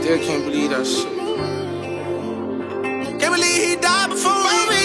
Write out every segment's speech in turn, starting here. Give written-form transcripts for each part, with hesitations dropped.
still can't believe that shit. Can't believe he died before me.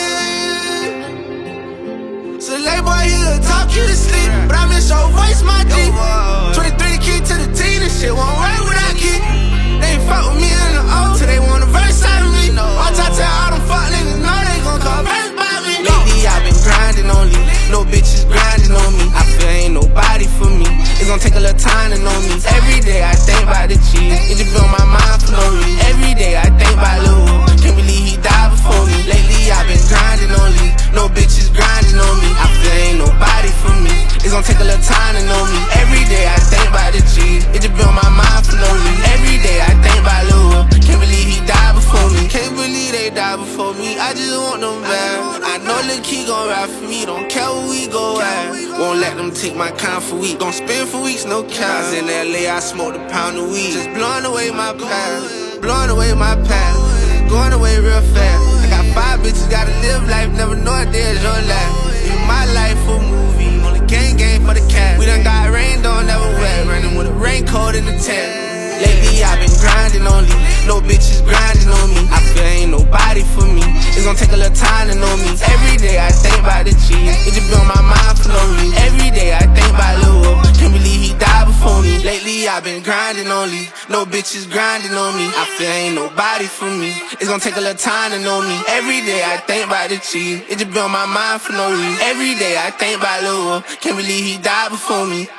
So late boy, he'll talk you to sleep, but I miss your voice, my G. 23 key to the T, this shit won't work without key. They ain't fuck with me in the O, till they want a verse out of me. Watch out, tell all them fuck niggas, know they gon' call verse by me. Lately I've been grinding only, no bitches grinding on me. I feel ain't nobody for me, it's gon' take a little time to know me. Every day I think about the cheese, it just be on my mind for no reason. Every day I think about Lil Woo, can't believe he died before me. Lately I've been grinding only, no bitches grinding on me. I feel ain't nobody for me, it's gon' take a little time to know me. Every day I think about the cheese, it just be on my mind for no reason. Every day I think about Lil Woo, can't believe he died before me. Can't believe they died before me, I just want them back. I know Lil Key gon' ride for me, don't care where we go at. Won't let them take my kind for weeks, gon' spend for weeks, no cash. In LA I smoked a pound of weed, just blowing away my past, blowing away my past, going away real fast. I got 5 bitches, gotta live life, never know a day is your life. In my life a movie, only gang for the cash. We done got rained on, never wet, running with a raincoat in the tent. Lately I've been grinding only, no bitches grinding on me. I feel ain't nobody for me, it's gon' take a little time to know me. Every day I think about the cheese, it just be on my mind for no reason. Every day I think about Lil Woo, can't believe he died before me. Lately I've been grinding only, no bitches grinding on me. I feel ain't nobody for me, it's gon' take a little time to know me. Every day I think about the cheese, it just be on my mind for no reason. Every day I think about Lil Woo, can't believe he died before me.